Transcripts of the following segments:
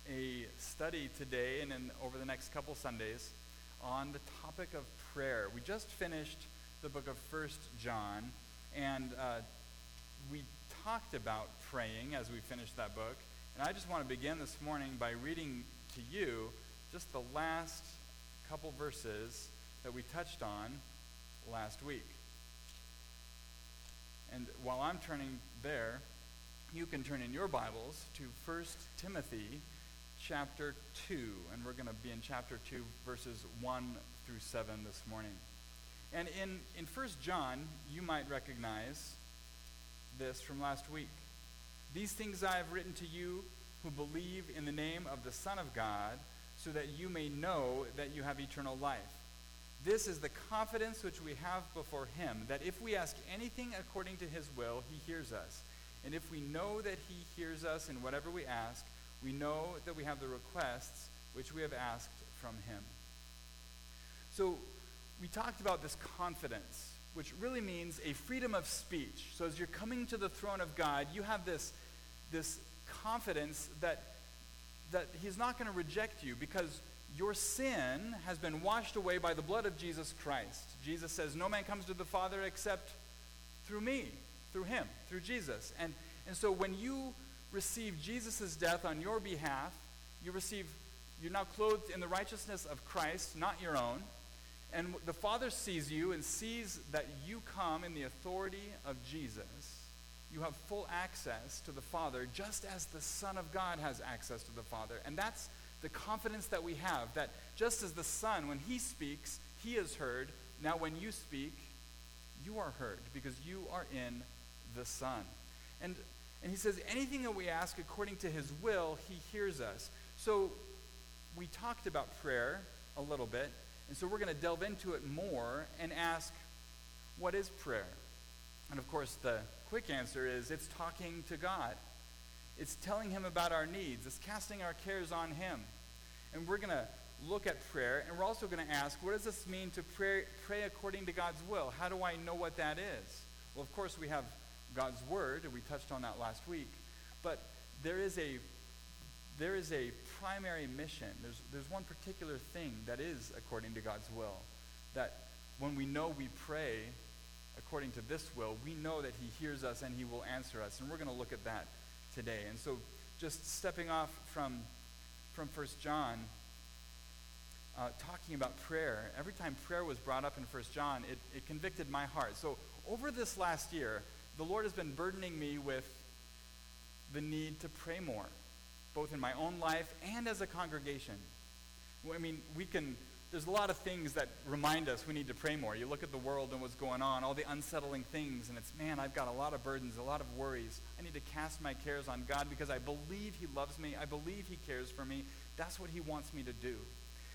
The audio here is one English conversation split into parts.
a study today and over the next couple Sundays on the topic of prayer. We just finished the book of 1 John, and we talked about praying as we finished that book. And I just want to begin this morning by reading to you just the last couple verses that we touched on last week. And while I'm turning there, you can turn in your Bibles to 1 Timothy chapter 2, and we're going to be in chapter 2, verses 1 through 7 this morning. And in 1 John, you might recognize this from last week. These things I have written to you who believe in the name of the Son of God, so that you may know that you have eternal life. This is the confidence which we have before him, that if we ask anything according to his will, he hears us. And if we know that he hears us in whatever we ask, we know that we have the requests which we have asked from him. So we talked about this confidence, which really means a freedom of speech. So as you're coming to the throne of God, you have this confidence that he's not going to reject you because your sin has been washed away by the blood of Jesus Christ. Jesus says, no man comes to the Father except through me, through him, through Jesus. And so when you receive Jesus' death on your behalf, you're now clothed in the righteousness of Christ, not your own. And the Father sees you and sees that you come in the authority of Jesus. You have full access to the Father, just as the Son of God has access to the Father. And that's the confidence that we have, that just as the Son, when he speaks, he is heard. Now when you speak, you are heard, because you are in the Son. And he says, anything that we ask according to his will, he hears us. So we talked about prayer a little bit, and so we're going to delve into it more and ask, what is prayer? And of course, the quick answer is it's talking to God. It's telling him about our needs. It's casting our cares on him. And we're going to look at prayer, and we're also going to ask, what does this mean to pray according to God's will? How do I know what that is? Well, of course, we have God's word, and we touched on that last week. But there is a primary mission. There's one particular thing that is according to God's will, that when we know we pray according to this will, we know that he hears us and he will answer us. And we're going to look at that today. And so just stepping off from 1 John, talking about prayer, every time prayer was brought up in 1 John, it convicted my heart. So over this last year, the Lord has been burdening me with the need to pray more, both in my own life and as a congregation. I mean, there's a lot of things that remind us we need to pray more. You look at the world and what's going on, all the unsettling things, and it's, man, I've got a lot of burdens, a lot of worries. I need to cast my cares on God because I believe he loves me. I believe he cares for me. That's what he wants me to do.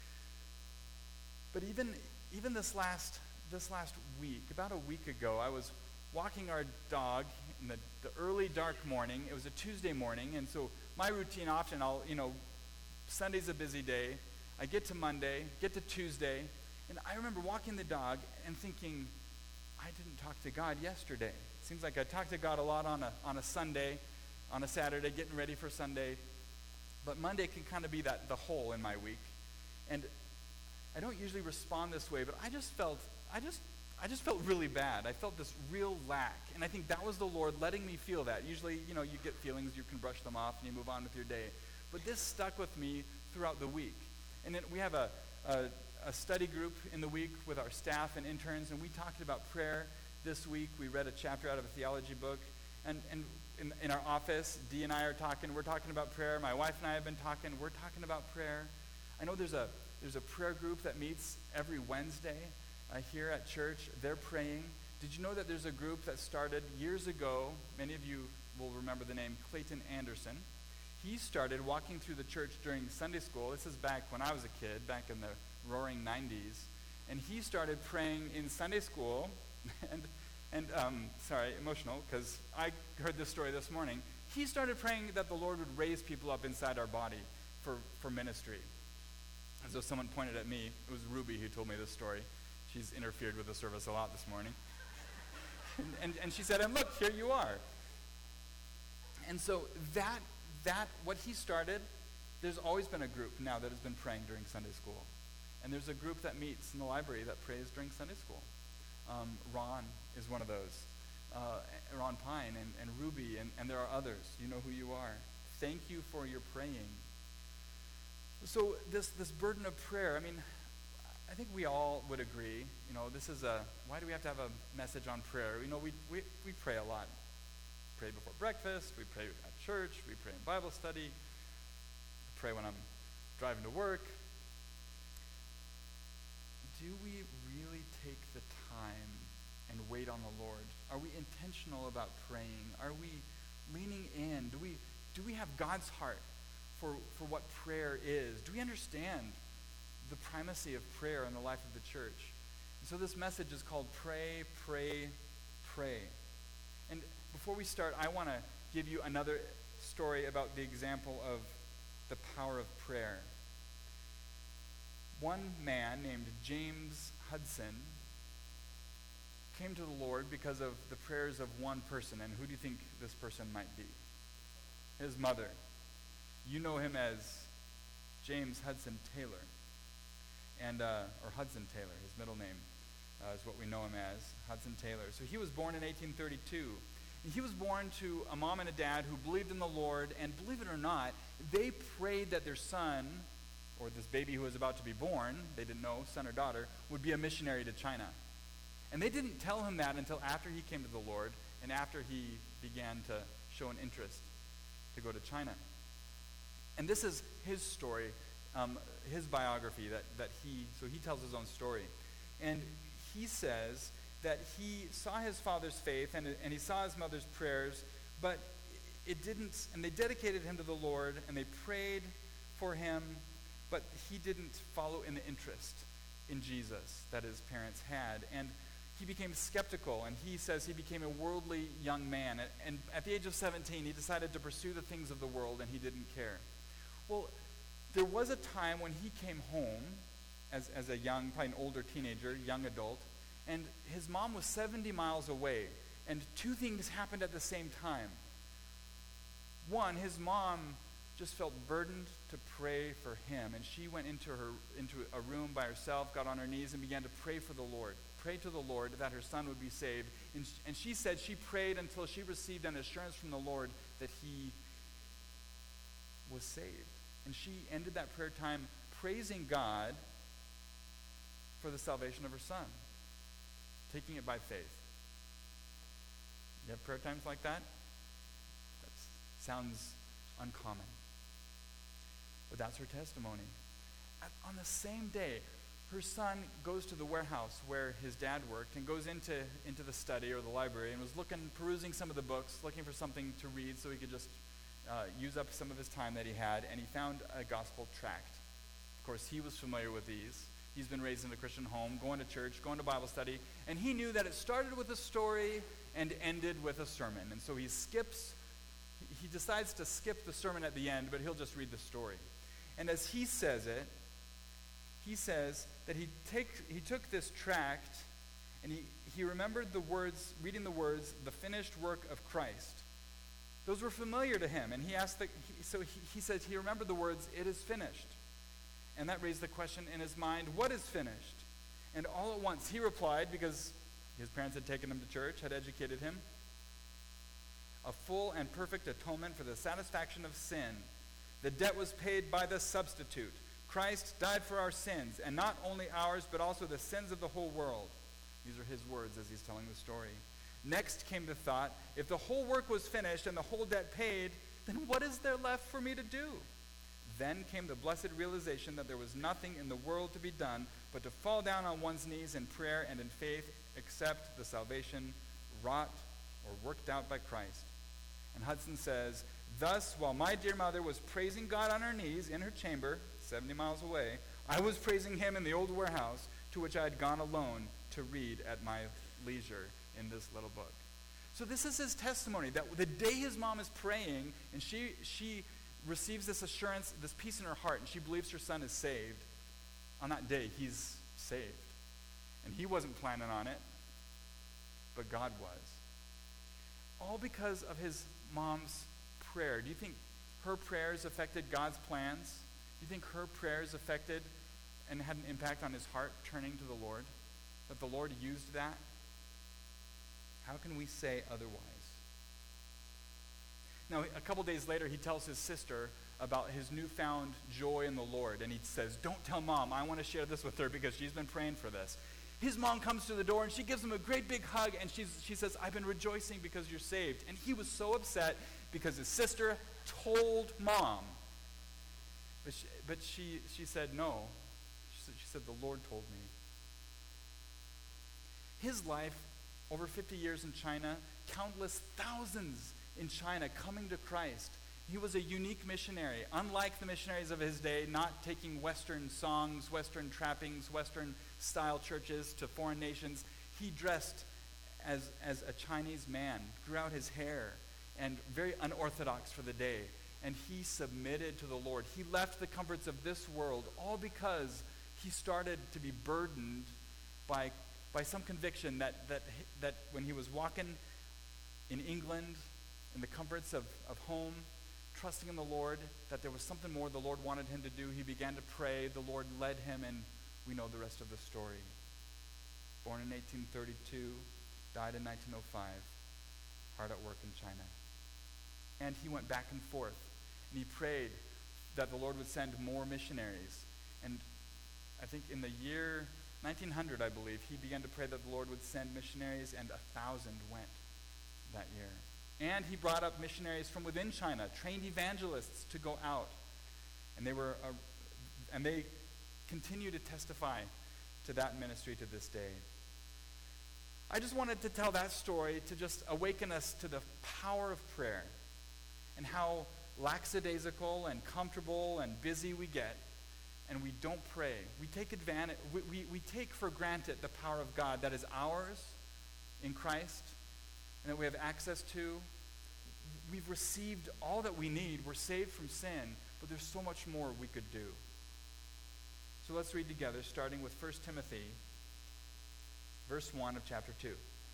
But even this last week, about a week ago, I was walking our dog in the early dark morning. It was a Tuesday morning, and so my routine often, Sunday's a busy day. I get to Monday, get to Tuesday, and I remember walking the dog and thinking, I didn't talk to God yesterday. It seems like I talk to God a lot on a Sunday, on a Saturday, getting ready for Sunday. But Monday can kind of be the hole in my week. And I don't usually respond this way, but I just felt really bad. I felt this real lack. And I think that was the Lord letting me feel that. Usually, you get feelings, you can brush them off and you move on with your day. But this stuck with me throughout the week. And then we have a study group in the week with our staff and interns, and we talked about prayer this week. We read a chapter out of a theology book. And in our office, Dee and I are talking. We're talking about prayer. My wife and I have been talking. We're talking about prayer. I know there's a prayer group that meets every Wednesday here at church. They're praying. Did you know that there's a group that started years ago? Many of you will remember the name Clayton Anderson. He started walking through the church during Sunday school. This is back when I was a kid, back in the roaring 90s. And he started praying in Sunday school. Sorry, emotional, because I heard this story this morning. He started praying that the Lord would raise people up inside our body for ministry. As though someone pointed at me. It was Ruby who told me this story. She's interfered with the service a lot this morning. And she said, and look, here you are. And so that what he started There's always been a group now that has been praying during Sunday school. And there's a group that meets in the library that prays during Sunday school. Ron is one of those. Ron Pine and Ruby, and there are others. You know who you are. Thank you for your praying. So this burden of prayer, I mean, I think we all would agree, this is why do we have to have a message on prayer? We pray a lot. We pray before breakfast, we pray at church, we pray in Bible study, I pray when I'm driving to work. Do we really take the time and wait on the Lord? Are we intentional about praying? Are we leaning in? Do we have God's heart for what prayer is? Do we understand the primacy of prayer in the life of the church? And so this message is called Pray, Pray, Pray. And before we start, I want to give you another story about the example of the power of prayer. One man named James Hudson came to the Lord because of the prayers of one person. And who do you think this person might be? His mother. You know him as James Hudson Taylor, or Hudson Taylor. His middle name is what we know him as, Hudson Taylor. So he was born in 1832. And he was born to a mom and a dad who believed in the Lord, and believe it or not, they prayed that their son, or this baby who was about to be born, they didn't know, son or daughter, would be a missionary to China. And they didn't tell him that until after he came to the Lord and after he began to show an interest to go to China. And this is his story, his biography so he tells his own story. And he says that he saw his father's faith and he saw his mother's prayers, but it didn't, and they dedicated him to the Lord and they prayed for him, but he didn't follow in the interest in Jesus that his parents had. And he became skeptical, and he says he became a worldly young man. And at the age of 17, he decided to pursue the things of the world, and he didn't care. Well, there was a time when he came home as a young, probably an older teenager, young adult, and his mom was 70 miles away, and two things happened at the same time. One, his mom just felt burdened to pray for him, and she went into a room by herself, got on her knees, and began to pray for the Lord. Pray to the Lord that her son would be saved. And she said she prayed until she received an assurance from the Lord that he was saved. And she ended that prayer time praising God for the salvation of her son, taking it by faith. You have prayer times like that? That sounds uncommon. But that's her testimony. On the same day, her son goes to the warehouse where his dad worked and goes into the study or the library and was perusing some of the books, looking for something to read so he could just use up some of his time that he had, and he found a gospel tract. Of course, he was familiar with these. He's been raised in a Christian home, going to church, going to Bible study, and he knew that it started with a story and ended with a sermon. And so he decides to skip the sermon at the end, but he'll just read the story. And as he says it, he says that he took this tract and he remembered the words, reading the words, the finished work of Christ. Those were familiar to him, and he says he remembered the words, it is finished. And that raised the question in his mind, what is finished? And all at once he replied, because his parents had taken him to church, had educated him, a full and perfect atonement for the satisfaction of sin. The debt was paid by the substitute. Christ died for our sins, and not only ours, but also the sins of the whole world. These are his words as he's telling the story. Next came the thought, if the whole work was finished and the whole debt paid, then what is there left for me to do? Then came the blessed realization that there was nothing in the world to be done but to fall down on one's knees in prayer and in faith, accept the salvation wrought or worked out by Christ. And Hudson says, thus, while my dear mother was praising God on her knees in her chamber, 70 miles away, I was praising him in the old warehouse to which I had gone alone to read at my leisure in this little book. So this is his testimony, that the day his mom is praying and she receives this assurance, this peace in her heart, and she believes her son is saved, on that day he's saved. And he wasn't planning on it, but God was. All because of his mom's prayer. Do you think her prayers affected God's plans? Do you think her prayers affected and had an impact on his heart turning to the Lord? That the Lord used that? How can we say otherwise? Now, a couple days later, he tells his sister about his newfound joy in the Lord, and he says, don't tell Mom. I want to share this with her because she's been praying for this. His mom comes to the door, and she gives him a great big hug, and she says, I've been rejoicing because you're saved. And he was so upset because his sister told Mom. But she said, no. She said, the Lord told me. His life, over 50 years in China, countless thousands in China coming to Christ. He was a unique missionary, unlike the missionaries of his day, not taking Western songs, Western trappings, Western-style churches to foreign nations. He dressed as a Chinese man, grew out his hair, and very unorthodox for the day. And he submitted to the Lord. He left the comforts of this world, all because he started to be burdened by some conviction that when he was walking in England, in the comforts of home, trusting in the Lord, that there was something more the Lord wanted him to do. He began to pray. The Lord led him, and we know the rest of the story. Born in 1832, died in 1905, hard at work in China. And he went back and forth, and he prayed that the Lord would send more missionaries. And I think in the year 1900, I believe, he began to pray that the Lord would send missionaries, and 1,000 went that year. And he brought up missionaries from within China, trained evangelists to go out. And they continue to testify to that ministry to this day. I just wanted to tell that story to just awaken us to the power of prayer and how lackadaisical and comfortable and busy we get, and we don't pray. We take advantage, we take for granted the power of God that is ours in Christ and that we have access to. We've received all that we need. We're saved from sin, but there's so much more we could do. So let's read together, starting with 1 Timothy, verse 1 of chapter 2.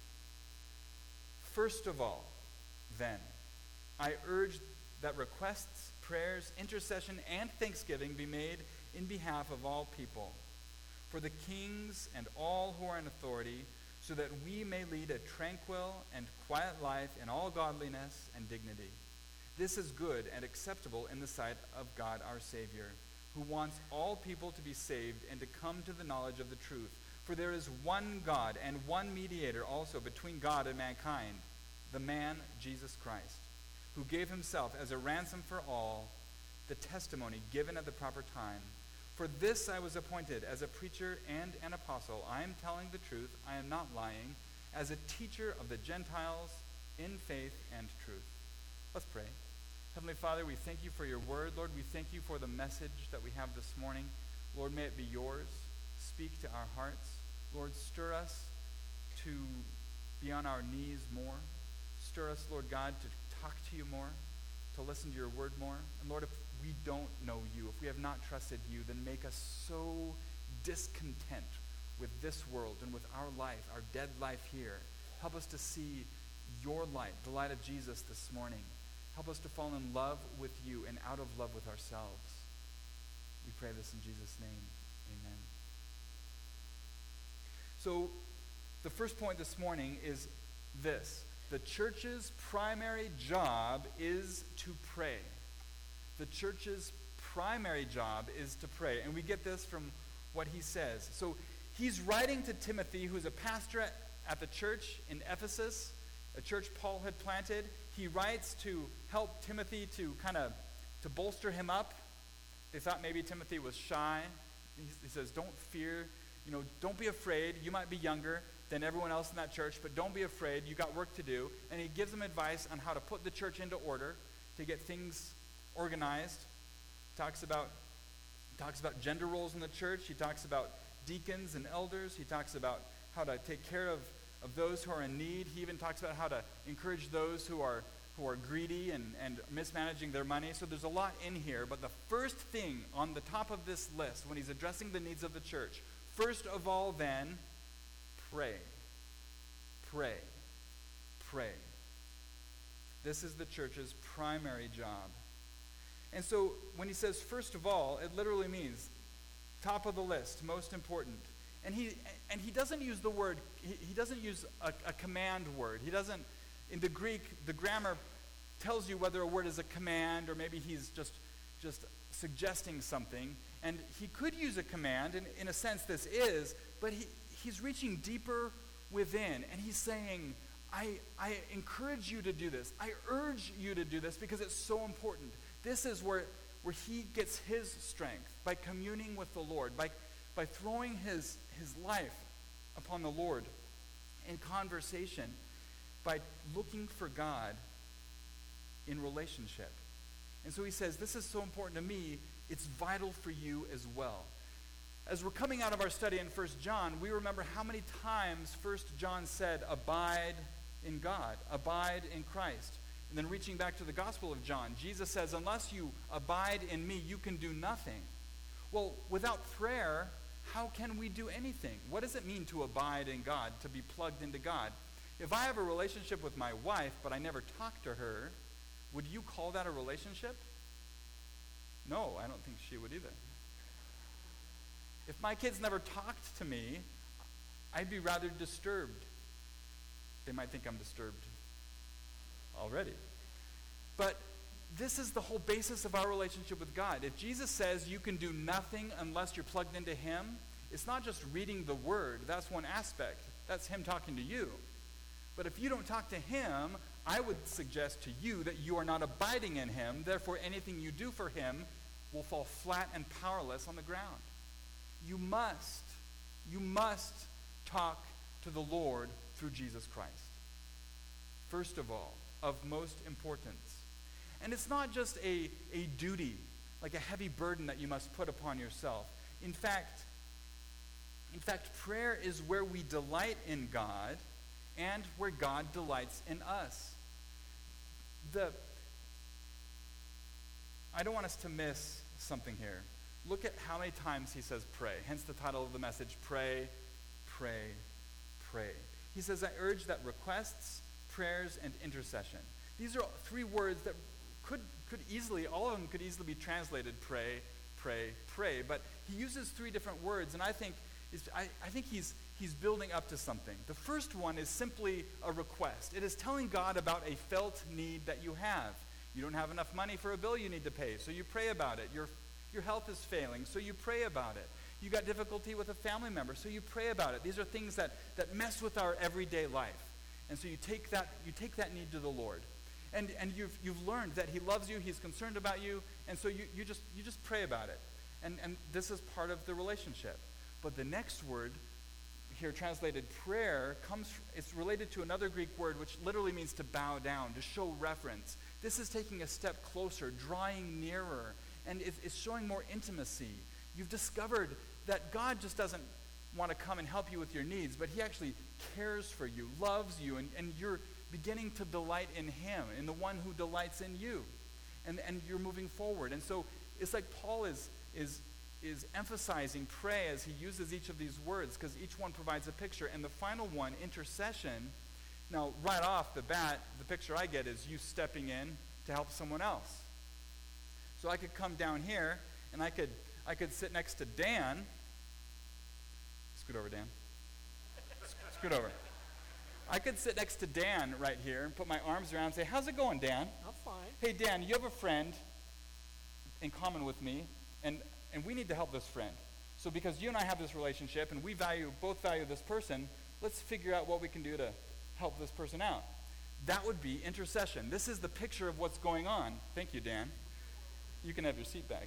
First of all, then, I urge that requests, prayers, intercession, and thanksgiving be made in behalf of all people, for the kings and all who are in authority, so that we may lead a tranquil and quiet life in all godliness and dignity. This is good and acceptable in the sight of God our Savior, who wants all people to be saved and to come to the knowledge of the truth. For there is one God and one mediator also between God and mankind, the man Jesus Christ, who gave himself as a ransom for all, the testimony given at the proper time. For this I was appointed as a preacher and an apostle. I am telling the truth, I am not lying, as a teacher of the Gentiles in faith and truth. Let's pray. Heavenly Father, we thank you for your word. Lord, we thank you for the message that we have this morning. Lord, may it be yours. Speak to our hearts. Lord, stir us to be on our knees more. Stir us, Lord God, to talk to you more, to listen to your word more. And Lord, if we don't know you, if we have not trusted you, then make us so discontent with this world and with our life, our dead life here. Help us to see your light, the light of Jesus this morning. Help us to fall in love with you and out of love with ourselves. We pray this in Jesus' name. Amen. So the first point this morning is this. The church's primary job is to pray. The church's primary job is to pray. And we get this from what he says. So he's writing to Timothy, who's a pastor at the church in Ephesus, a church Paul had planted. He writes to help Timothy to bolster him up. They thought maybe Timothy was shy. He says, don't fear, don't be afraid. You might be younger than everyone else in that church, but don't be afraid. You got work to do. And he gives them advice on how to put the church into order, to get things organized. Talks about gender roles in the church. He talks about deacons and elders. He talks about how to take care of those who are in need. He even talks about how to encourage those who are greedy and mismanaging their money. So there's a lot in here. But the first thing on the top of this list, when he's addressing the needs of the church, first of all then, pray. Pray. Pray. This is the church's primary job. And so when he says first of all, it literally means top of the list, most important. And he doesn't use the word, he doesn't use a command word. He doesn't, in the Greek, the grammar tells you whether a word is a command or maybe he's just suggesting something. And he could use a command, and in a sense this is, but he's reaching deeper within, and he's saying, I encourage you to do this. I urge you to do this because it's so important. This is where he gets his strength, by communing with the Lord, by throwing his life upon the Lord in conversation, by looking for God in relationship. And so he says, this is so important to me, it's vital for you as well. As we're coming out of our study in 1 John, we remember how many times 1 John said, abide in God, abide in Christ. And then reaching back to the Gospel of John, Jesus says, unless you abide in me, you can do nothing. Well, without prayer, how can we do anything? What does it mean to abide in God, to be plugged into God? If I have a relationship with my wife, but I never talk to her, would you call that a relationship? No, I don't think she would either. If my kids never talked to me, I'd be rather disturbed. They might think I'm disturbed already. But this is the whole basis of our relationship with God. If Jesus says you can do nothing unless you're plugged into him, it's not just reading the word. That's one aspect. That's him talking to you. But if you don't talk to him, I would suggest to you that you are not abiding in him. Therefore, anything you do for him will fall flat and powerless on the ground. You must talk to the Lord through Jesus Christ. First of all, of most importance. And it's not just a duty, like a heavy burden that you must put upon yourself. In fact, prayer is where we delight in God and where God delights in us. I don't want us to miss something here. Look at how many times he says pray. Hence the title of the message, Pray, Pray, Pray. He says, I urge that requests, prayers, and intercession. These are three words that could easily, all of them could easily be translated pray, pray, pray. But he uses three different words, and I think he's building up to something. The first one is simply a request. It is telling God about a felt need that you have. You don't have enough money for a bill you need to pay, so you pray about it. Your health is failing, so you pray about it. You got difficulty with a family member, so you pray about it. These are things that mess with our everyday life. And so you take that need to the Lord. And you've learned that he loves you, he's concerned about you, and so you just pray about it. And this is part of the relationship. But the next word, here translated prayer, it's related to another Greek word which literally means to bow down, to show reverence. This is taking a step closer, drawing nearer, and it's showing more intimacy. You've discovered that God just doesn't want to come and help you with your needs, but he actually cares for you, loves you, and you're beginning to delight in him, in the one who delights in you. And you're moving forward. And so it's like Paul is emphasizing pray as he uses each of these words, because each one provides a picture. And the final one, intercession, now right off the bat, the picture I get is you stepping in to help someone else. So I could come down here, and I could sit next to Dan. Scoot over, Dan. Scoot over. I could sit next to Dan right here and put my arms around and say, how's it going, Dan? I'm fine. Hey, Dan, you have a friend in common with me, and we need to help this friend. So because you and I have this relationship, and we both value this person, let's figure out what we can do to help this person out. That would be intercession. This is the picture of what's going on. Thank you, Dan. You can have your seat back.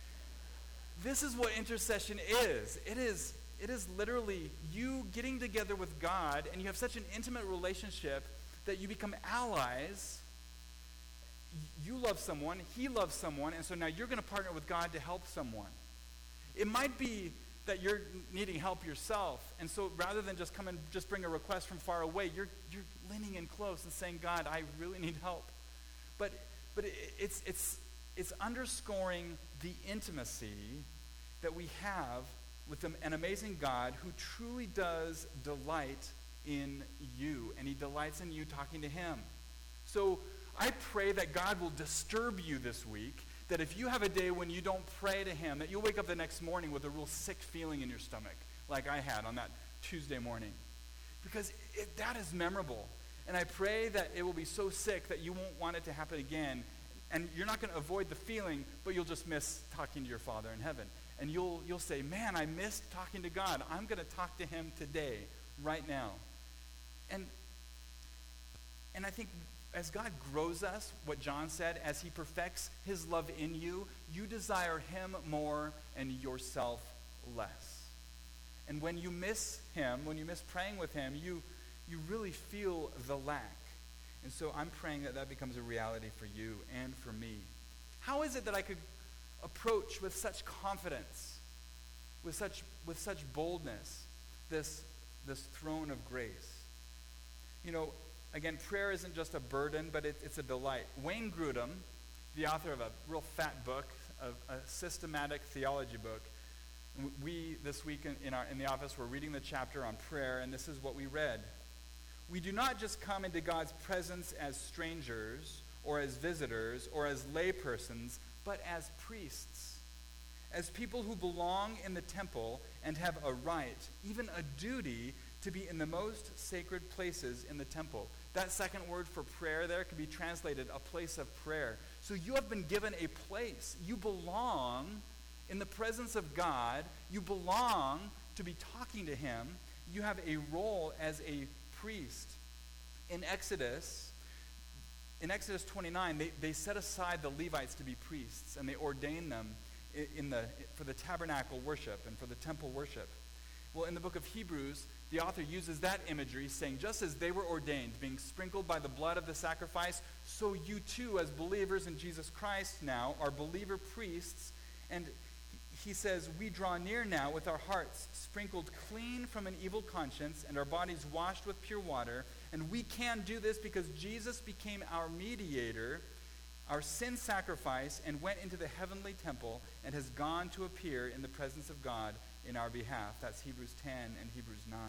This is what intercession is. It is literally you getting together with God, and you have such an intimate relationship that you become allies. You love someone, he loves someone, and so now you're going to partner with God to help someone. It might be that you're needing help yourself, and so rather than just come and just bring a request from far away, you're leaning in close and saying, God, I really need help. But it's underscoring the intimacy that we have with an amazing God who truly does delight in you, and he delights in you talking to him. So I pray that God will disturb you this week, that if you have a day when you don't pray to him, that you'll wake up the next morning with a real sick feeling in your stomach, like I had on that Tuesday morning. Because that is memorable. And I pray that it will be so sick that you won't want it to happen again. And you're not going to avoid the feeling, but you'll just miss talking to your Father in heaven. And you'll say, man, I missed talking to God. I'm going to talk to him today, right now. And I think as God grows us, what John said, as he perfects his love in you, you desire him more and yourself less. And when you miss him, when you miss praying with him, you really feel the lack. And so I'm praying that that becomes a reality for you and for me. How is it that I could approach with such confidence, with such boldness, this throne of grace? You know, again, prayer isn't just a burden, but it's a delight. Wayne Grudem, the author of a real fat book, a systematic theology book, we this week in the office were reading the chapter on prayer, and this is what we read. We do not just come into God's presence as strangers or as visitors or as laypersons, but as priests, as people who belong in the temple and have a right, even a duty, to be in the most sacred places in the temple. That second word for prayer there can be translated a place of prayer. So you have been given a place. You belong in the presence of God. You belong to be talking to him. You have a role as a priest. In Exodus 29, they set aside the Levites to be priests, and they ordained them for the tabernacle worship and for the temple worship. Well, in the book of Hebrews, the author uses that imagery, saying, just as they were ordained, being sprinkled by the blood of the sacrifice, so you too, as believers in Jesus Christ now, are believer priests. And he says, we draw near now with our hearts sprinkled clean from an evil conscience and our bodies washed with pure water. And we can do this because Jesus became our mediator, our sin sacrifice, and went into the heavenly temple and has gone to appear in the presence of God in our behalf. That's Hebrews 10 and Hebrews 9.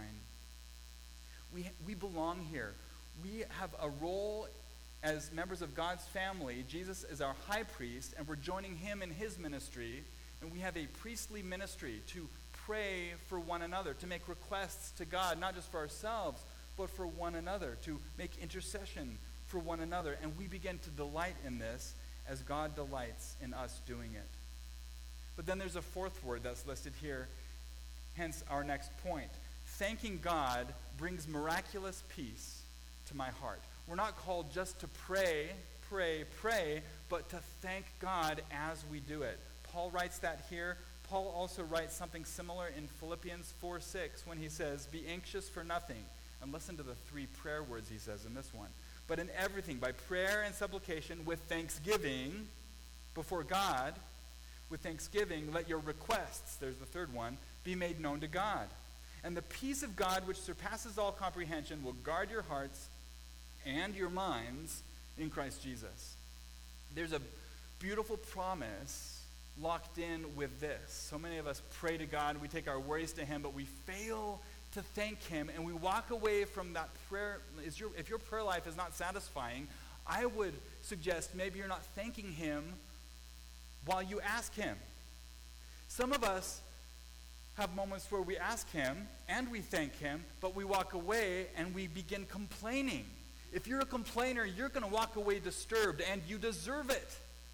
We belong here. We have a role as members of God's family. Jesus is our high priest, and we're joining him in his ministry. And we have a priestly ministry to pray for one another, to make requests to God, not just for ourselves, but for one another, to make intercession for one another. And we begin to delight in this as God delights in us doing it. But then there's a fourth word that's listed here, hence our next point. Thanking God brings miraculous peace to my heart. We're not called just to pray, but to thank God as we do it. Paul writes that here. Paul also writes something similar in Philippians 4:6 when he says, be anxious for nothing. And listen to the three prayer words he says in this one. But in everything, by prayer and supplication, with thanksgiving before God, with thanksgiving, let your requests, there's the third one, be made known to God. And the peace of God, which surpasses all comprehension, will guard your hearts and your minds in Christ Jesus. There's a beautiful promise locked in with this. So many of us pray to God, we take our worries to him, but we fail to thank him, and we walk away from that prayer. If your prayer life is not satisfying, I would suggest maybe you're not thanking him while you ask him. Some of us have moments where we ask him and we thank him, but we walk away and we begin complaining. If you're a complainer, you're going to walk away disturbed, and you deserve it.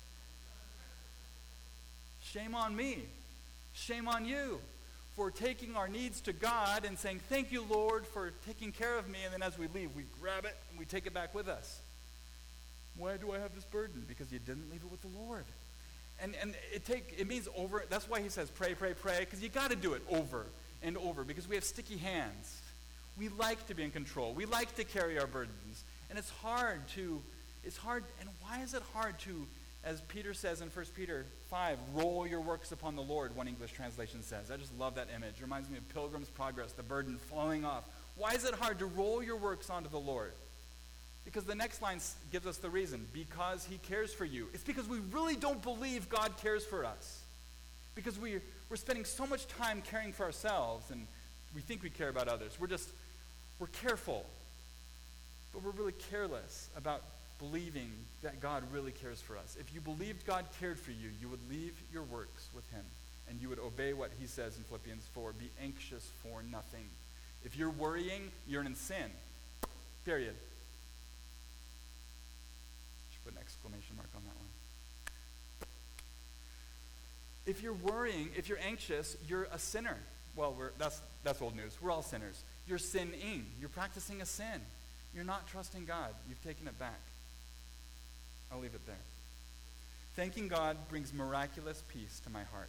Shame on me. Shame on you for taking our needs to God and saying, thank you, Lord, for taking care of me. And then as we leave, we grab it and we take it back with us. Why do I have this burden? Because you didn't leave it with the Lord. And it means over. That's why he says pray, because you got to do it over and over, because we have sticky hands. We like to be in control. We like to carry our burdens. And it's hard. And why is it hard to, as Peter says in 1 Peter 5, roll your works upon the Lord, one English translation says. I just love that image. It reminds me of Pilgrim's Progress, the burden falling off. Why is it hard to roll your works onto the Lord? Because the next line gives us the reason. Because he cares for you. It's because we really don't believe God cares for us. Because we're spending so much time caring for ourselves, and we think we care about others. We're careful. But we're really careless about believing that God really cares for us. If you believed God cared for you, you would leave your works with him, and you would obey what he says in Philippians 4, be anxious for nothing. If you're worrying, you're in sin. Period. Should put an exclamation mark on that one. If you're worrying, if you're anxious, you're a sinner. Well, that's old news. We're all sinners. You're sinning. You're practicing a sin. You're not trusting God. You've taken it back. I'll leave it there. Thanking God brings miraculous peace to my heart.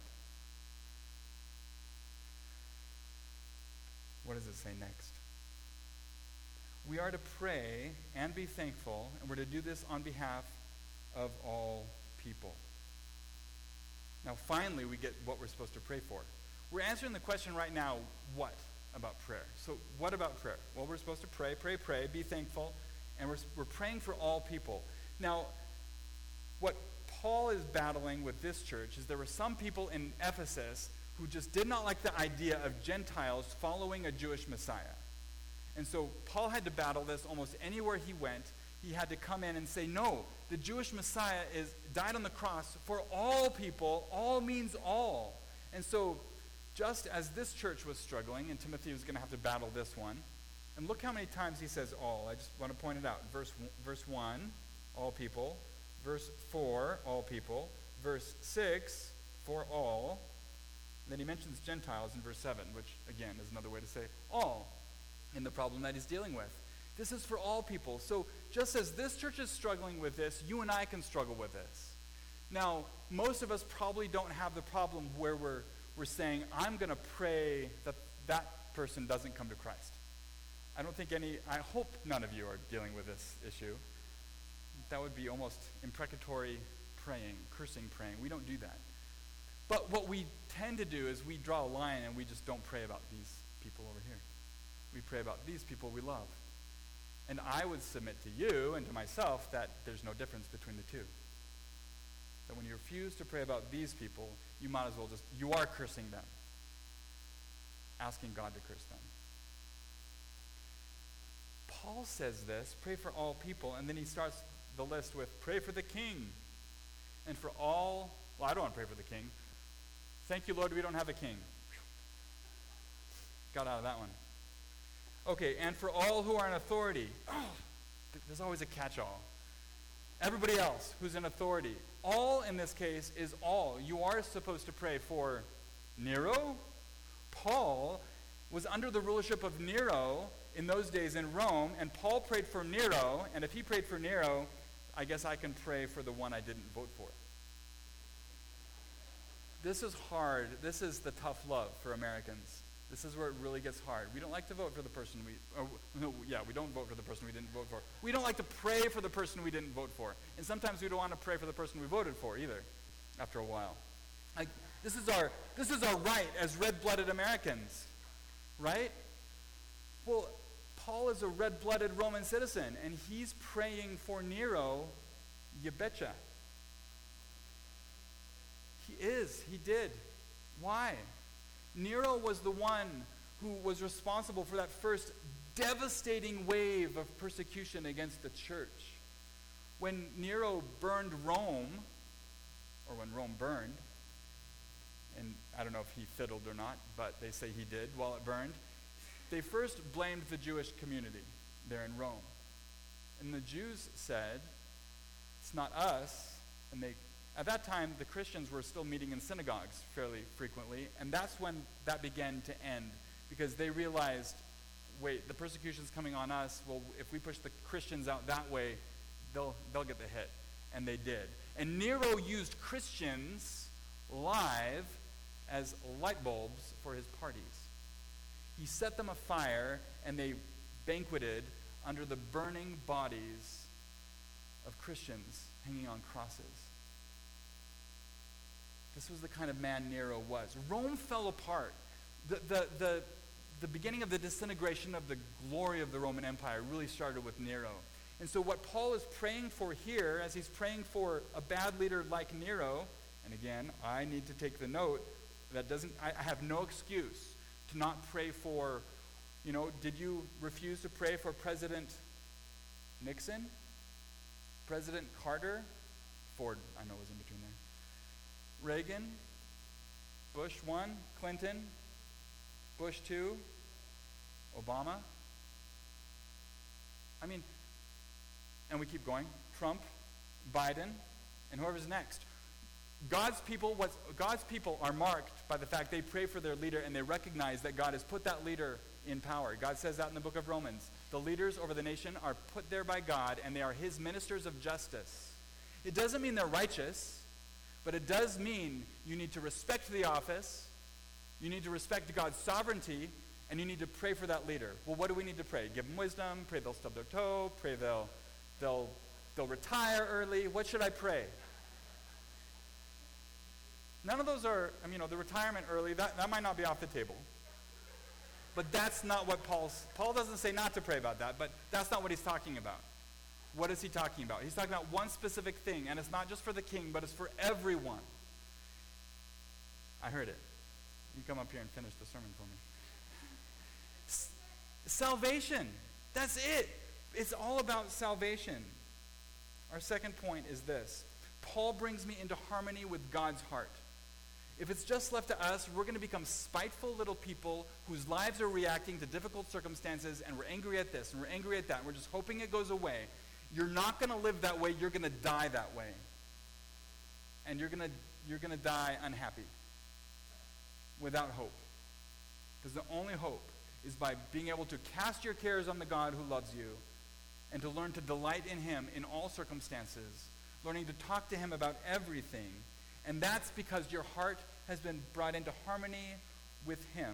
What does it say next? We are to pray and be thankful, and we're to do this on behalf of all people. Now, finally, we get what we're supposed to pray for. We're answering the question right now, what about prayer? So, what about prayer? Well, we're supposed to pray, be thankful, and we're praying for all people. Now, what Paul is battling with this church is there were some people in Ephesus who just did not like the idea of Gentiles following a Jewish Messiah. And so Paul had to battle this almost anywhere he went. He had to come in and say, no, the Jewish Messiah died on the cross for all people. All means all. And so just as this church was struggling, and Timothy was going to have to battle this one, and look how many times he says all. I just want to point it out. Verse 1, all people. Verse 4, all people. Verse 6, for all. And then he mentions Gentiles in verse 7, which, again, is another way to say all in the problem that he's dealing with. This is for all people. So just as this church is struggling with this, you and I can struggle with this. Now, most of us probably don't have the problem where we're saying, I'm going to pray that person doesn't come to Christ. I hope none of you are dealing with this issue. That would be almost imprecatory praying, cursing praying. We don't do that. But what we tend to do is we draw a line and we just don't pray about these people over here. We pray about these people we love. And I would submit to you and to myself that there's no difference between the two. That when you refuse to pray about these people, you might as well you are cursing them. Asking God to curse them. Paul says this, pray for all people, and then he starts the list with pray for the king. And for all, I don't want to pray for the king. Thank you, Lord, we don't have a king. Got out of that one. Okay, and for all who are in authority. There's always a catch-all. Everybody else who's in authority. All in this case is all. You are supposed to pray for Nero. Paul was under the rulership of Nero in those days in Rome, and Paul prayed for Nero, and if he prayed for Nero, I guess I can pray for the one I didn't vote for. This is hard. This is the tough love for Americans. This is where it really gets hard. We don't like to vote for the person we don't vote for the person we didn't vote for. We don't like to pray for the person we didn't vote for. And sometimes we don't want to pray for the person we voted for either, after a while. This is our right as red-blooded Americans, right? Well, Paul is a red-blooded Roman citizen, and he's praying for Nero, you betcha. He did. Why? Nero was the one who was responsible for that first devastating wave of persecution against the church. When Nero burned Rome, or when Rome burned, and I don't know if he fiddled or not, but they say he did while it burned, they first blamed the Jewish community there in Rome. And the Jews said, it's not us, and at that time, the Christians were still meeting in synagogues fairly frequently, and that's when that began to end, because they realized, wait, the persecution's coming on us. Well, if we push the Christians out that way, they'll get the hit. And they did. And Nero used Christians live as light bulbs for his parties. He set them afire, and they banqueted under the burning bodies of Christians hanging on crosses. This was the kind of man Nero was. Rome fell apart. The beginning of the disintegration of the glory of the Roman Empire really started with Nero. And so what Paul is praying for here, as he's praying for a bad leader like Nero, and again, I need to take the note, I have no excuse to not pray for, did you refuse to pray for President Nixon? President Carter, Ford, I know was in between there. Reagan, Bush 1, Clinton, Bush 2, Obama. I mean, and we keep going. Trump, Biden, and whoever's next. God's people are marked by the fact they pray for their leader and they recognize that God has put that leader in power. God says that in the book of Romans. The leaders over the nation are put there by God and they are his ministers of justice. It doesn't mean they're righteous, but it does mean you need to respect the office, you need to respect God's sovereignty, and you need to pray for that leader. Well, what do we need to pray? Give them wisdom, pray they'll stub their toe, pray they'll retire early. What should I pray? None of those are, the retirement early, that might not be off the table. But that's not what Paul doesn't say not to pray about that, but that's not what he's talking about. What is he talking about? He's talking about one specific thing, and it's not just for the king, but it's for everyone. I heard it. You come up here and finish the sermon for me. Salvation. That's it. It's all about salvation. Our second point is this. Paul brings me into harmony with God's heart. If it's just left to us, we're going to become spiteful little people whose lives are reacting to difficult circumstances, and we're angry at this, and we're angry at that, and we're just hoping it goes away. You're not going to live that way. You're going to die that way. And you're going to die unhappy, without hope. Because the only hope is by being able to cast your cares on the God who loves you and to learn to delight in him in all circumstances, learning to talk to him about everything. And that's because your heart has been brought into harmony with him.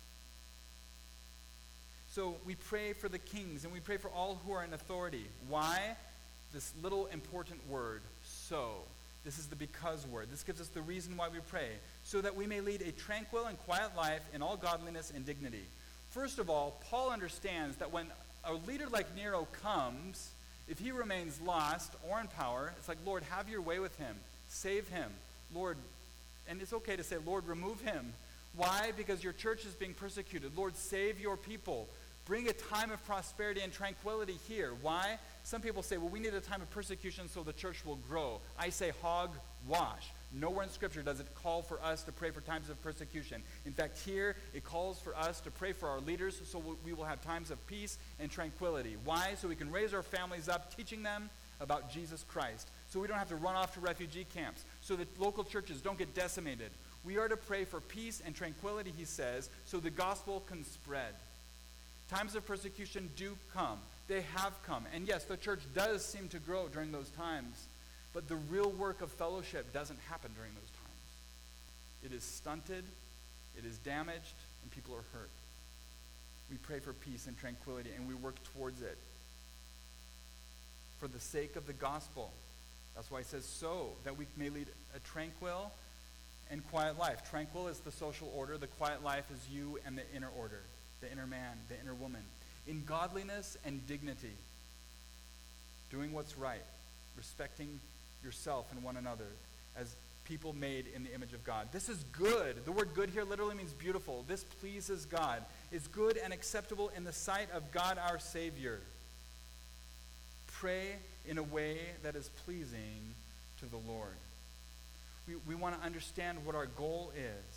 So we pray for the kings and we pray for all who are in authority. Why? This little important word, so. This is the because word. This gives us the reason why we pray. So that we may lead a tranquil and quiet life in all godliness and dignity. First of all, Paul understands that when a leader like Nero comes, if he remains lost or in power, it's like, Lord, have your way with him. Save him. Lord, and it's okay to say, Lord, remove him. Why? Because your church is being persecuted. Lord, save your people. Bring a time of prosperity and tranquility here. Why? Some people say, well, we need a time of persecution so the church will grow. I say hogwash. Nowhere in Scripture does it call for us to pray for times of persecution. In fact, here it calls for us to pray for our leaders so we will have times of peace and tranquility. Why? So we can raise our families up, teaching them about Jesus Christ. So we don't have to run off to refugee camps. So that local churches don't get decimated. We are to pray for peace and tranquility, he says, so the gospel can spread. Times of persecution do come. They have come. And yes, the church does seem to grow during those times. But the real work of fellowship doesn't happen during those times. It is stunted, it is damaged, and people are hurt. We pray for peace and tranquility, and we work towards it. For the sake of the gospel. That's why it says so, that we may lead a tranquil and quiet life. Tranquil is the social order. The quiet life is you and the inner order, the inner man, the inner woman. In godliness and dignity, doing what's right, respecting yourself and one another as people made in the image of God. This is good. The word good here literally means beautiful. This pleases God. It's good and acceptable in the sight of God our Savior. Pray in a way that is pleasing to the Lord. We want to understand what our goal is.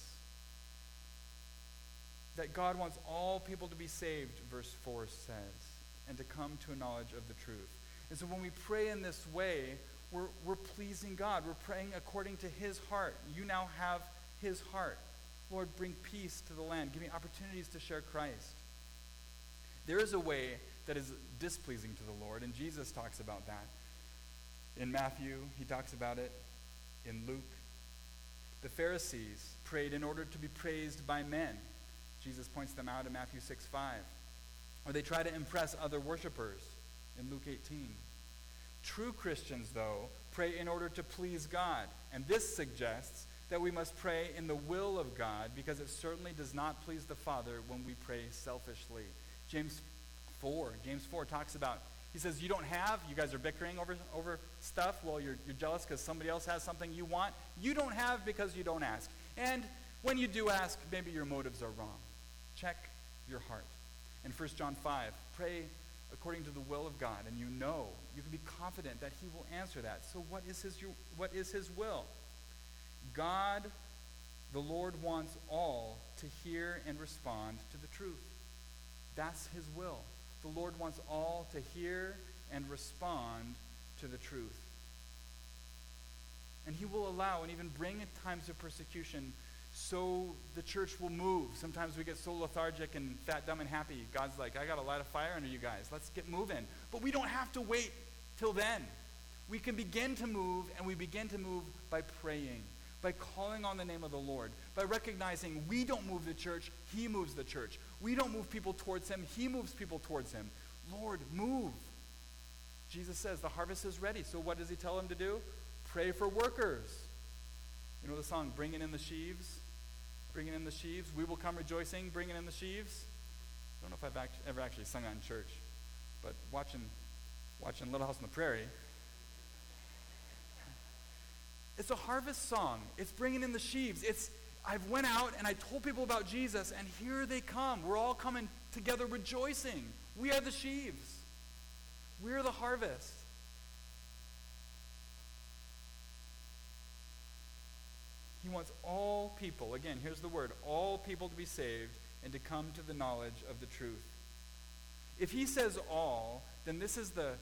That God wants all people to be saved, verse 4 says, and to come to a knowledge of the truth. And so when we pray in this way, we're pleasing God. We're praying according to his heart. You now have his heart. Lord, bring peace to the land. Give me opportunities to share Christ. There is a way that is displeasing to the Lord, and Jesus talks about that. In Matthew, he talks about it. In Luke, the Pharisees prayed in order to be praised by men. Jesus points them out in Matthew 6:5. Or they try to impress other worshipers in Luke 18. True Christians, though, pray in order to please God. And this suggests that we must pray in the will of God, because it certainly does not please the Father when we pray selfishly. James 4 talks about, he says, you guys are bickering over stuff. Well, you're jealous because somebody else has something you want. You don't have because you don't ask. And when you do ask, maybe your motives are wrong. Check your heart. In 1 John 5, pray according to the will of God, and you know, you can be confident that he will answer that. So what is his will? God, the Lord, wants all to hear and respond to the truth. That's his will. The Lord wants all to hear and respond to the truth. And he will allow and even bring in times of persecution so the church will move. Sometimes we get so lethargic and fat, dumb, and happy. God's like, I got to light a fire under you guys. Let's get moving. But we don't have to wait till then. We can begin to move, and we begin to move by praying, by calling on the name of the Lord, by recognizing we don't move the church, he moves the church. We don't move people towards him, he moves people towards him. Lord, move. Jesus says the harvest is ready. So what does he tell him to do? Pray for workers. You know the song, Bringing in the Sheaves? Bringing in the sheaves. We will come rejoicing, bringing in the sheaves. I don't know if I've ever actually sung that in church, but watching Little House on the Prairie, it's a harvest song. It's bringing in the sheaves. I've went out and I told people about Jesus, and here they come. We're all coming together rejoicing. We are the sheaves. We're the harvest. He wants all people, again, here's the word, all people to be saved and to come to the knowledge of the truth. If he says all, then this is the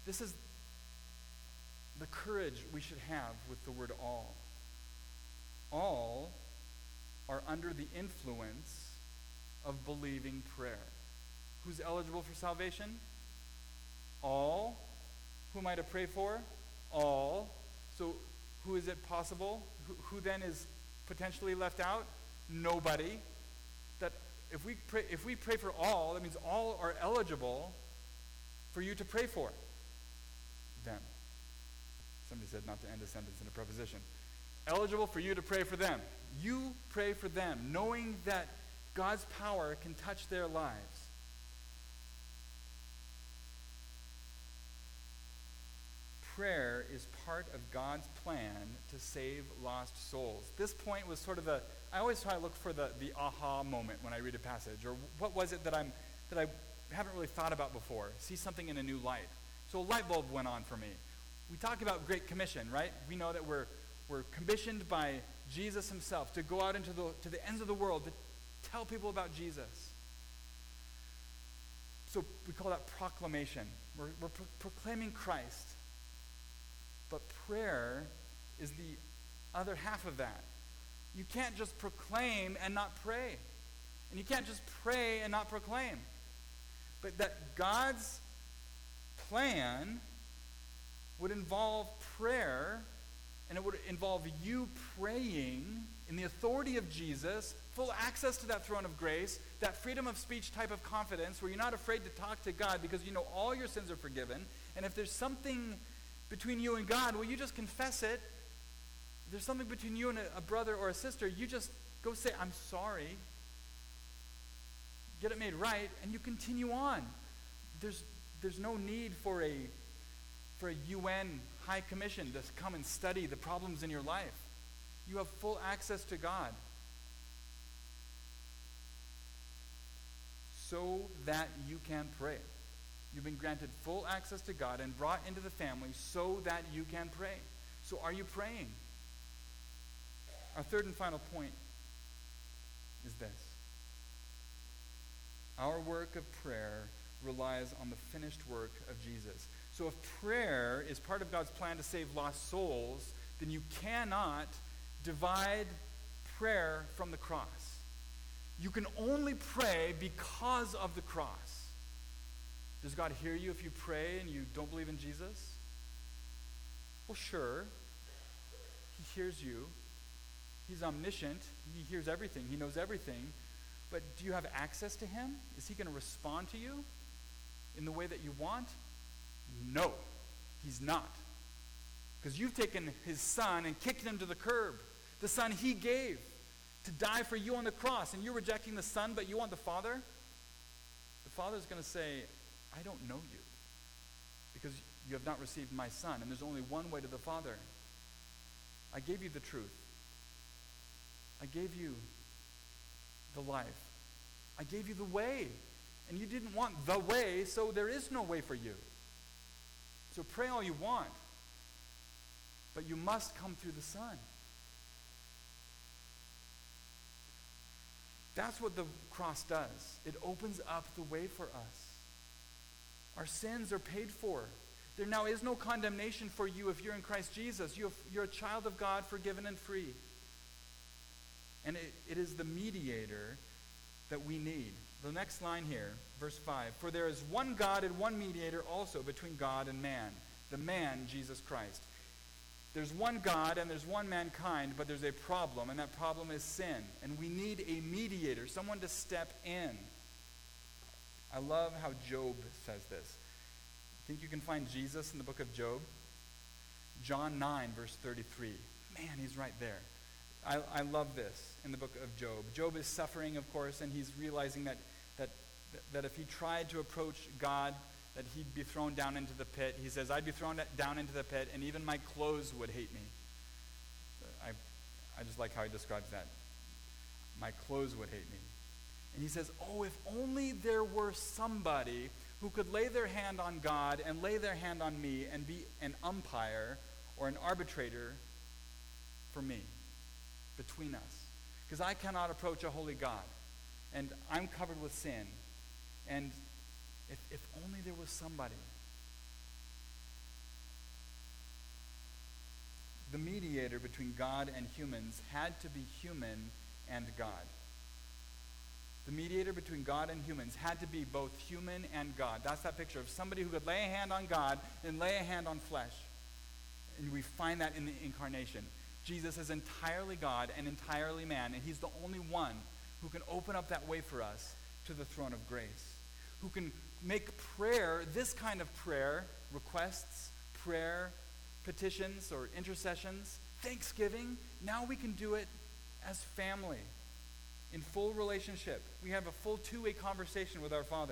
courage we should have with the word all. All are under the influence of believing prayer. Who's eligible for salvation? All. Who am I to pray for? All. So who is it possible? Who then is potentially left out? Nobody. That if we pray for all, that means all are eligible for you to pray for them. Somebody said not to end a sentence in a preposition. Eligible for you to pray for them. You pray for them, knowing that God's power can touch their lives. Prayer is part of God's plan to save lost souls. This point was sort of I always try to look for the aha moment when I read a passage, or what was it that I haven't really thought about before, see something in a new light. So a light bulb went on for me. We talk about Great Commission, right? We know that we're commissioned by Jesus himself to go out into to the ends of the world to tell people about Jesus. So we call that proclamation. We're proclaiming Christ. But prayer is the other half of that. You can't just proclaim and not pray. And you can't just pray and not proclaim. But that God's plan would involve prayer, and it would involve you praying in the authority of Jesus, full access to that throne of grace, that freedom of speech type of confidence where you're not afraid to talk to God because you know all your sins are forgiven. And if there's something between you and God, well, you just confess it. If there's something between you and a brother or a sister, you just go say, I'm sorry. Get it made right, and you continue on. There's no need for a UN High Commission to come and study the problems in your life. You have full access to God. So that you can pray. You've been granted full access to God and brought into the family so that you can pray. So are you praying? Our third and final point is this. Our work of prayer relies on the finished work of Jesus. So if prayer is part of God's plan to save lost souls, then you cannot divide prayer from the cross. You can only pray because of the cross. Does God hear you if you pray and you don't believe in Jesus? Well, sure. He hears you. He's omniscient. He hears everything. He knows everything. But do you have access to him? Is he going to respond to you in the way that you want? No, he's not. Because you've taken his son and kicked him to the curb. The son he gave to die for you on the cross. And you're rejecting the son, but you want the Father? The Father's going to say, I don't know you because you have not received my son, and there's only one way to the Father. I gave you the truth. I gave you the life. I gave you the way. And you didn't want the way, so there is no way for you. So pray all you want, but you must come through the Son. That's what the cross does. It opens up the way for us. Our sins are paid for. There now is no condemnation for you if you're in Christ Jesus. You're a child of God, forgiven and free. And it is the mediator that we need. The next line here, verse 5, for there is one God and one mediator also between God and man, the man, Jesus Christ. There's one God and there's one mankind, but there's a problem, and that problem is sin. And we need a mediator, someone to step in. I love how Job says this. Think you can find Jesus in the book of Job? John 9, verse 33. Man, he's right there. I love this in the book of Job. Job is suffering, of course, and he's realizing that if he tried to approach God, that he'd be thrown down into the pit. He says, I'd be thrown down into the pit, and even my clothes would hate me. I just like how he describes that. My clothes would hate me. And he says, oh, if only there were somebody who could lay their hand on God and lay their hand on me and be an umpire or an arbitrator for me, between us. Because I cannot approach a holy God. And I'm covered with sin. And if only there was somebody. The mediator between God and humans had to be human and God. The mediator between God and humans had to be both human and God. That's that picture of somebody who could lay a hand on God and lay a hand on flesh. And we find that in the incarnation. Jesus is entirely God and entirely man, and he's the only one who can open up that way for us to the throne of grace, who can make prayer, this kind of prayer, requests, prayer, petitions, or intercessions, thanksgiving, now we can do it as family, in full relationship. We have a full two-way conversation with our Father.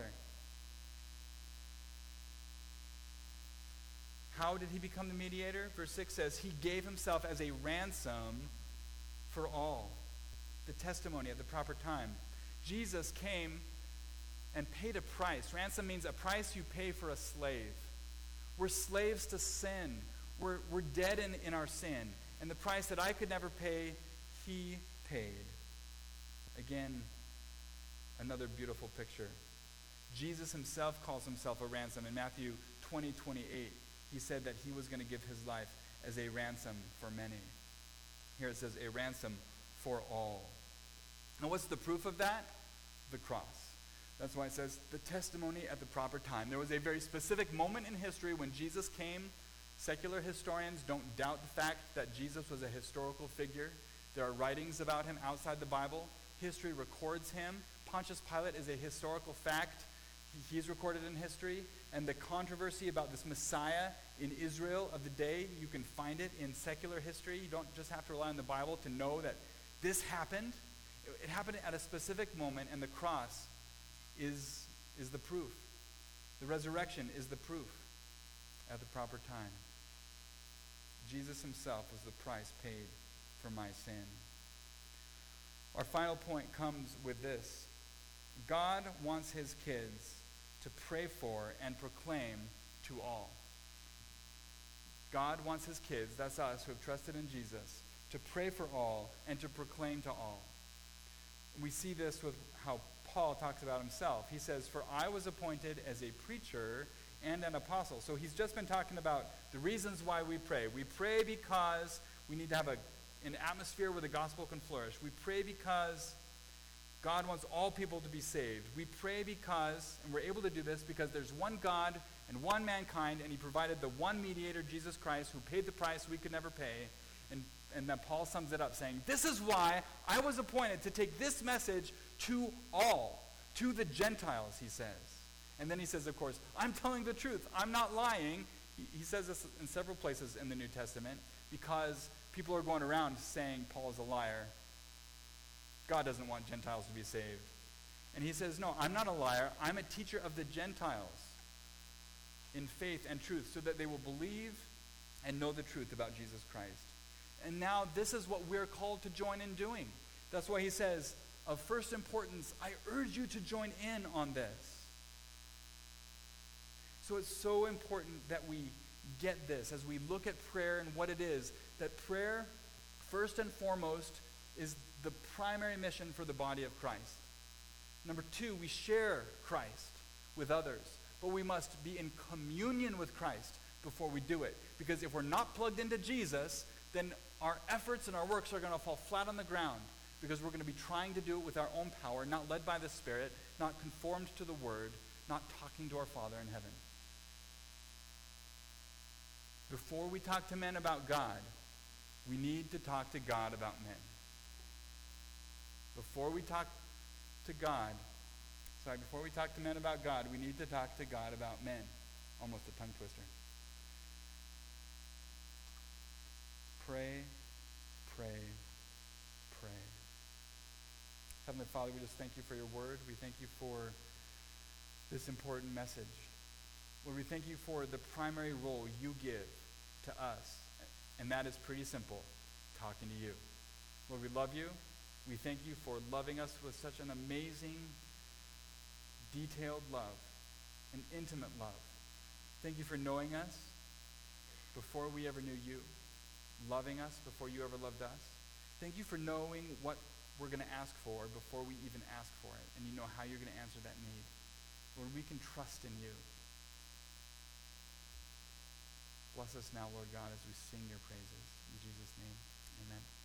How did he become the mediator? Verse 6 says, he gave himself as a ransom for all. The testimony at the proper time. Jesus came and paid a price. Ransom means a price you pay for a slave. We're slaves to sin. We're dead in our sin. And the price that I could never pay, he paid. Again, another beautiful picture. Jesus himself calls himself a ransom. In Matthew 20:28, he said that he was going to give his life as a ransom for many. Here it says, a ransom for all. Now what's the proof of that? The cross. That's why it says the testimony at the proper time. There was a very specific moment in history when Jesus came. Secular historians don't doubt the fact that Jesus was a historical figure. There are writings about him outside the Bible. History records him. Pontius Pilate is a historical fact. He's recorded in history. And the controversy about this Messiah in Israel of the day, you can find it in secular history. You don't just have to rely on the Bible to know that this happened. It happened at a specific moment, and the cross is the proof. The resurrection is the proof at the proper time. Jesus himself was the price paid for my sin. Our final point comes with this. God wants his kids to pray for and proclaim to all. God wants his kids, that's us who have trusted in Jesus, to pray for all and to proclaim to all. We see this with how Paul talks about himself. He says, for I was appointed as a preacher and an apostle. So he's just been talking about the reasons why we pray. We pray because we need to have an atmosphere where the gospel can flourish. We pray because God wants all people to be saved. We pray because, and we're able to do this because there's one God and one mankind, and he provided the one mediator, Jesus Christ, who paid the price we could never pay. And then Paul sums it up saying, this is why I was appointed to take this message to all, to the Gentiles, he says. And then he says, of course, I'm telling the truth. I'm not lying. He says this in several places in the New Testament because people are going around saying Paul is a liar. God doesn't want Gentiles to be saved. And he says, no, I'm not a liar. I'm a teacher of the Gentiles in faith and truth so that they will believe and know the truth about Jesus Christ. And now this is what we're called to join in doing. That's why he says, of first importance, I urge you to join in on this. So it's so important that we get this as we look at prayer and what it is, that prayer, first and foremost, is the primary mission for the body of Christ. Number two, we share Christ with others, but we must be in communion with Christ before we do it. Because if we're not plugged into Jesus, then our efforts and our works are going to fall flat on the ground, because we're going to be trying to do it with our own power, not led by the Spirit, not conformed to the Word, not talking to our Father in heaven. Before we talk to men about God, we need to talk to God about men. Before we talk to men about God, we need to talk to God about men. Almost a tongue twister. Pray, pray, pray. Heavenly Father, we just thank you for your word. We thank you for this important message. Lord, we thank you for the primary role you give to us, and that is pretty simple, talking to you. Lord, we love you. We thank you for loving us with such an amazing, detailed love, an intimate love. Thank you for knowing us before we ever knew you, loving us before you ever loved us. Thank you for knowing what we're going to ask for before we even ask for it, and you know how you're going to answer that need. Lord, we can trust in you. Bless us now, Lord God, as we sing your praises. In Jesus' name, amen.